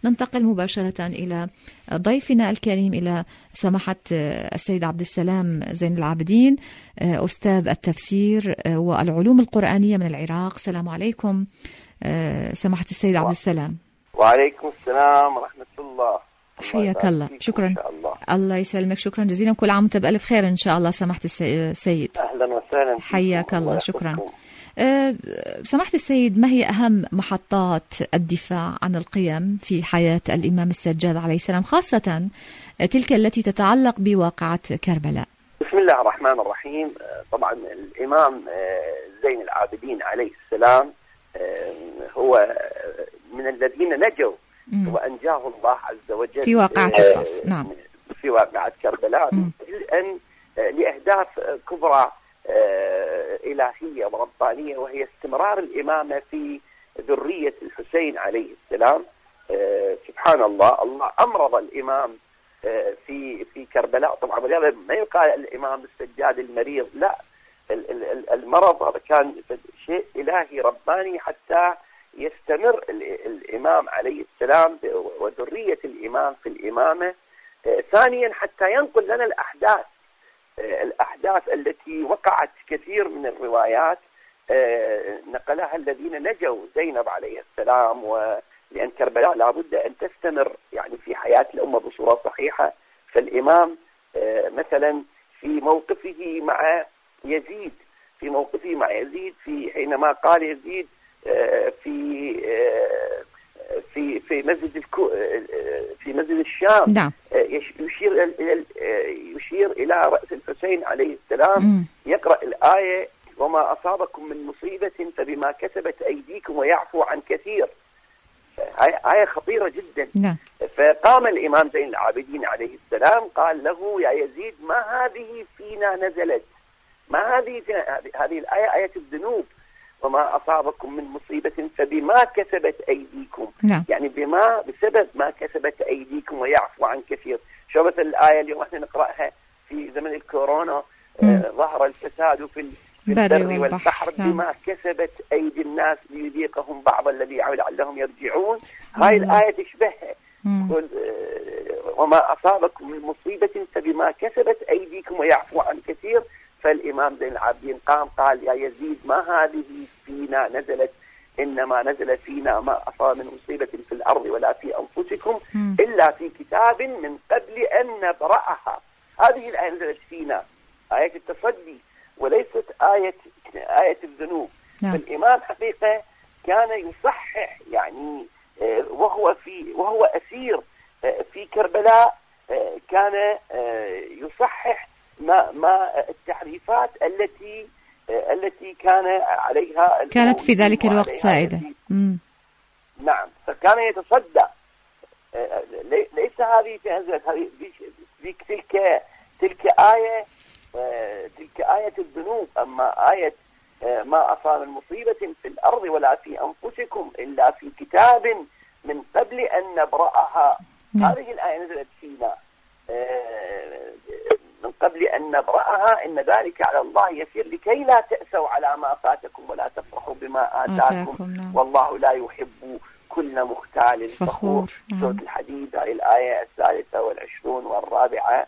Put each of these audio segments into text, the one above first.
ننتقل مباشرة إلى ضيفنا الكريم، إلى سماحة السيد عبد السلام زين العابدين، أستاذ التفسير والعلوم القرآنية من العراق. السلام عليكم سماحة السيد عبد السلام. وعليكم السلام ورحمة الله. حياك الله. شكرا. الله يسلمك. شكرا جزيلا. كل عام وانت بألف خير إن شاء الله سماحة السيد. أهلا وسهلا. حياك الله. شكرا. سماحة السيد، ما هي أهم محطات الدفاع عن القيم في حياة الإمام السجاد عليه السلام، خاصة تلك التي تتعلق بواقعة كربلاء؟ بسم الله الرحمن الرحيم. طبعا الإمام زين العابدين عليه السلام هو من الذين نجوا وأنجاه الله عز وجل في واقعة الطف. نعم، في واقعة كربلاء لأهداف كبرى إلهية وربانية، وهي استمرار الإمامة في ذرية الحسين عليه السلام. سبحان الله، الله أمرض الإمام في كربلاء. طبعا ما يقال الإمام السجاد المريض، لا، المرض هذا كان شيء إلهي رباني حتى يستمر الإمام عليه السلام وذرية الإمام في الإمامة. ثانيا حتى ينقل لنا الأحداث التي وقعت. كثير من الروايات نقلها الذين نجوا زينب عليه السلام، ولأن كربلاء لابد أن تستمر يعني في حياة الأمة بصورة صحيحة. فالإمام مثلا في موقفه مع يزيد، في حينما قال يزيد في مسجد الشام، نعم، يشير إلى رأس الحسين عليه السلام، يقرأ الآية: وما أصابكم من مصيبة فبما كسبت أيديكم ويعفو عن كثير. آية خطيرة جدا. نعم. فقام الإمام زين العابدين عليه السلام قال له: يا يزيد، ما هذه فينا نزلت؟ ما هذه الآية آية الذنوب، وما أصابكم من مصيبة فبما كسبت أيديكم. نعم. يعني بسبب ما كسبت أيديكم ويعفو عن كثير. شو مثل الآية اليوم احنا نقرأها في زمن الكورونا: ظهر الفساد في البر والبحر بما كسبت أيدي الناس ليذيقهم بعض الذي عملوا لعلهم يرجعون. هاي الآية تشبهها. وما أصابكم من مصيبة فبما كسبت أيديكم ويعفو عن كثير. فالإمام زين العابدين قام قال: يا يزيد، ما هذه فينا نزلت؟ إنما نزل فينا ما أصاب من مصيبة في الأرض ولا في أنفسكم إلا في كتاب من قبل أن نبرأها. هذه الآية نزلت فينا، آية التصدي، وليست آية الذنوب. فالإمام حقيقة كان يصحح، يعني وهو أسير في كربلاء، كان يصحح ما التحريفات التي كان عليها كانت في ذلك الوقت سائدة. نعم. فكان يتصدى. ليس هذه تلك آية الذنوب. أما آية ما أصاب من مصيبة في الأرض ولا في أنفسكم إلا في كتاب من قبل أن نبرأها. هذه الآية نزلت فينا من قبل أن نبرأها، إن ذلك على الله يسير لكي لا تأسوا على ما فاتكم ولا تفرحوا بما آتاكم والله لا يحب كل مختال فخور. سورة الحديد، هذه الآية 23 والرابعة،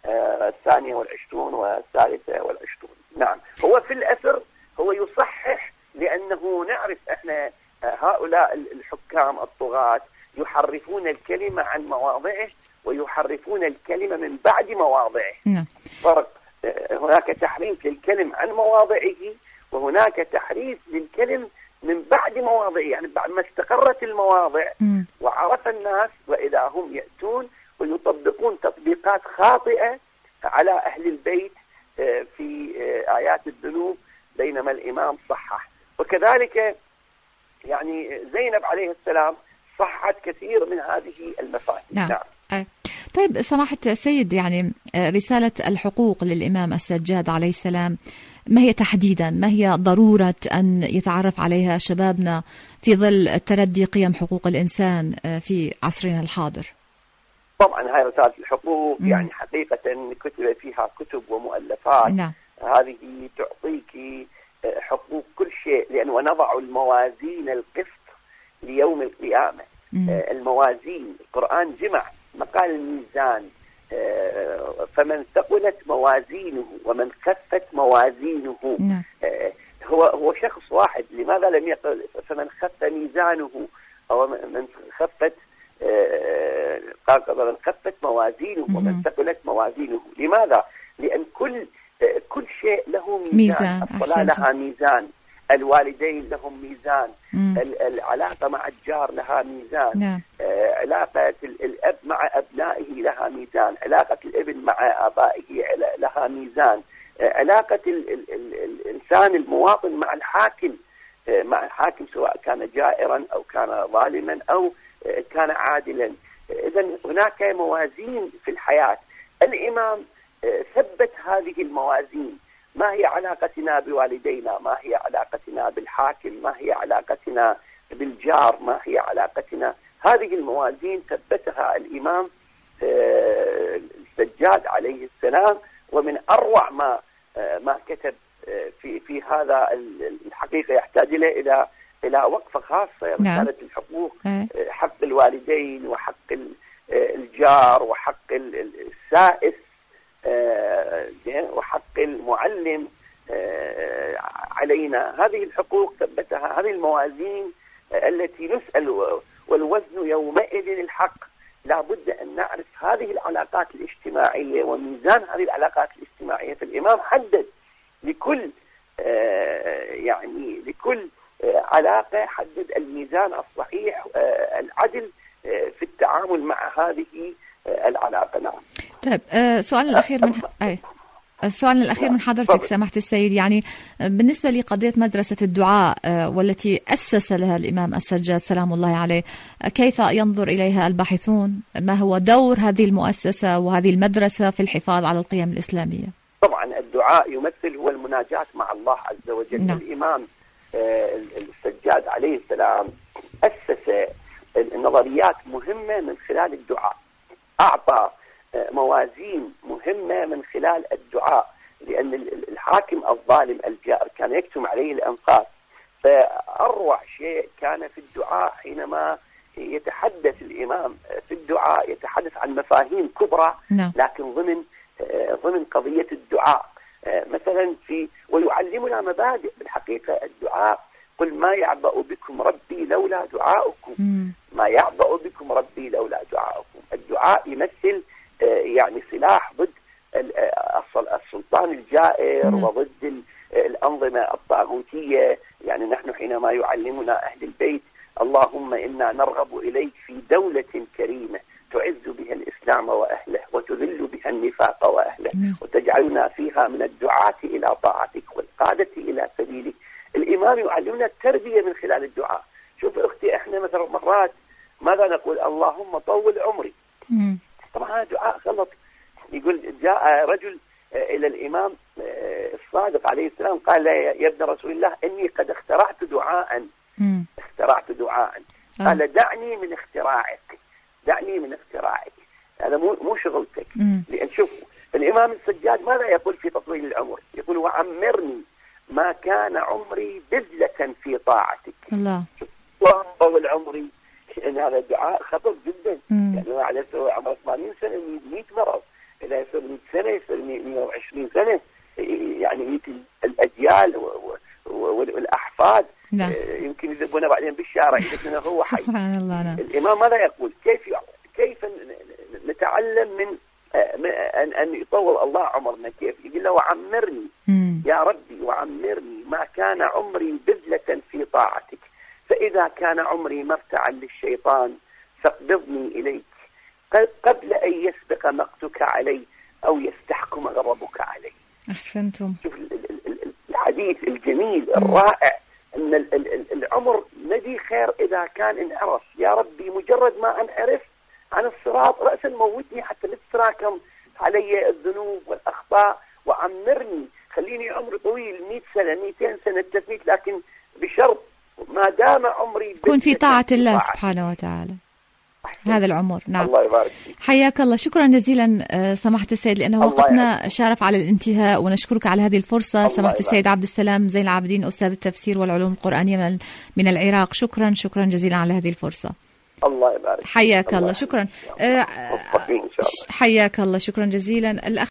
22 والثالثة. نعم. هو في الأثر هو يصحح، لأنه نعرف إحنا هؤلاء الحكام الطغاة يحرفون الكلمة عن مواضعه ويحرفون الكلمة من بعد مواضعه. فرق. هناك تحريف للكلم عن مواضعه، وهناك تحريف للكلم من بعد مواضعه، يعني بعد ما استقرت المواضع وعرف الناس، وإذا هم يأتون ويطبقون تطبيقات خاطئة على أهل البيت في آيات الذنوب، بينما الإمام صحح. وكذلك يعني زينب عليه السلام صحت كثير من هذه المفاهيم. نعم. طيب سماحة السيد، يعني رسالة الحقوق للإمام السجاد عليه السلام ما هي تحديدا؟ ما هي ضرورة أن يتعرف عليها شبابنا في ظل تردي قيم حقوق الإنسان في عصرنا الحاضر؟ طبعا هاي رسالة الحقوق يعني حقيقة كتب فيها كتب ومؤلفات. نعم. هذه تعطيك حقوق كل شيء، لأن ونضع الموازين القسط ليوم القيامة. الموازين. القرآن جمع مقال الميزان، فمن ثقلت موازينه ومن خفت موازينه. هو شخص واحد، لماذا لم يقل فمن خف ميزانه أو من خفت من خفت موازينه ومن ثقلت موازينه؟ لماذا؟ لأن كل شيء له ميزان. الصلاة لها ميزان، الوالدين لهم ميزان، العلاقة مع الجار لها ميزان، علاقة الأب مع أبنائه لها ميزان، علاقة الابن مع آبائه لها ميزان، علاقة الإنسان المواطن مع الحاكم سواء كان جائرا أو كان ظالما أو كان عادلا. إذن هناك موازين في الحياة. الإمام ثبت هذه الموازين. ما هي علاقتنا بوالدينا؟ ما هي علاقتنا بالحاكم؟ ما هي علاقتنا بالجار؟ ما هي علاقتنا؟ هذه الموازين ثبتها الإمام السجاد عليه السلام، ومن أروع ما كتب في هذا الحقيقة يحتاج إلى وقفة خاصة. رسالة الحقوق، حق الوالدين وحق الجار وحق السائس وحق المعلم علينا. هذه الحقوق ثبتها، هذه الموازين التي نسأل والوزن يومئذ الحق. لا بد أن نعرف هذه العلاقات الاجتماعية وميزان هذه العلاقات الاجتماعية. فالإمام حدد لكل لكل علاقة حدد الميزان الصحيح، العدل في التعامل مع هذه العلاقة. نعم. طيب، السؤال الأخير من حضرتك سماحة السيد، يعني بالنسبة لقضية مدرسة الدعاء والتي أسس لها الإمام السجاد سلام الله عليه، كيف ينظر إليها الباحثون؟ ما هو دور هذه المؤسسة وهذه المدرسة في الحفاظ على القيم الإسلامية؟ طبعا الدعاء يمثل هو المناجاة مع الله عز وجل. نعم. الإمام السجاد عليه السلام أسس نظريات مهمة من خلال الدعاء، أعطى موازين مهمة من خلال الدعاء، لأن الحاكم الظالم الجائر كان يكتم عليه الأنفاس. فأروع شيء كان في الدعاء حينما يتحدث الإمام في الدعاء، يتحدث عن مفاهيم كبرى لكن ضمن قضية الدعاء. مثلا ويعلمنا مبادئ بالحقيقة الدعاء. قل ما يعبأ بكم ربي لولا دعاؤكم، ما يعبأ بكم ربي لولا دعاؤكم. الدعاء يمثل سلاح ضد السلطان الجائر وضد الأنظمة الطاغوتية. نحن حينما يعلمنا أهل البيت اللهم إنا نرغب إليك في دولة كريمة تعز بها الإسلام وأهله وتذل بها النفاق وأهله وتجعلنا فيها من الدعاة إلى طاعتك والقادة إلى سبيلك. الإمام يعلمنا التربية من خلال الدعاء. شوف أختي، إحنا مثلا مرات ماذا نقول؟ اللهم طول عمري. طبعا هذا دعاء غلط. يقول جاء رجل إلى الإمام الصادق عليه السلام قال يا ابن رسول الله إني قد اخترعت دعاء. قال دعني من اختراعك، هذا مو شغلتك. لأن شوف الإمام السجاد ماذا يقول في تطويل العمر؟ يقول وعمرني ما كان عمري بذلة في طاعتك. الله طول عمري. إن هذا الدعاء خطر جدا. على سوى عمر 80 سنة 100 مرض، إذا يصير 100 سنة يصير 120 سنة، 100 الأجيال والأحفاد. نعم. يمكن يذبونه بعدين بالشارع إذا هو حي. سبحان الله. نعم. الإمام ماذا يقول؟ كيف نتعلم من أن يطول الله عمرنا؟ كيف يقول له وعمرني يا ربي وعمرني ما كان عمري بذلة في طاعتك، فإذا كان عمري مرتعا للشيطان فاقبضني إليك قبل أن يسبق مقتك علي أو يستحكم غضبك علي. أحسنتم. شوف الحديث الجميل الرائع أن العمر ندي خير إذا كان انعرف. يا ربي مجرد ما أنعرف عن الصراط رأسا موتني حتى لا تتراكم علي الذنوب والأخطاء، وعمرني خليني عمري طويل 100 سنة 200 سنة 300، لكن بشرط ما دام عمري يكون في طاعة الله سبحانه وتعالى هذا العمر. نعم. الله يبارك فيك. حياك الله، شكرا جزيلا سماحة السيد، لأنه وقتنا شارف على الانتهاء، ونشكرك على هذه الفرصة. سماحة السيد عبد السلام زين العابدين، أستاذ التفسير والعلوم القرآنية من العراق، شكرا جزيلا على هذه الفرصة. الله يبارك. حياك الله. شكرا. إن شاء الله. حياك الله. شكرا جزيلا. الأخ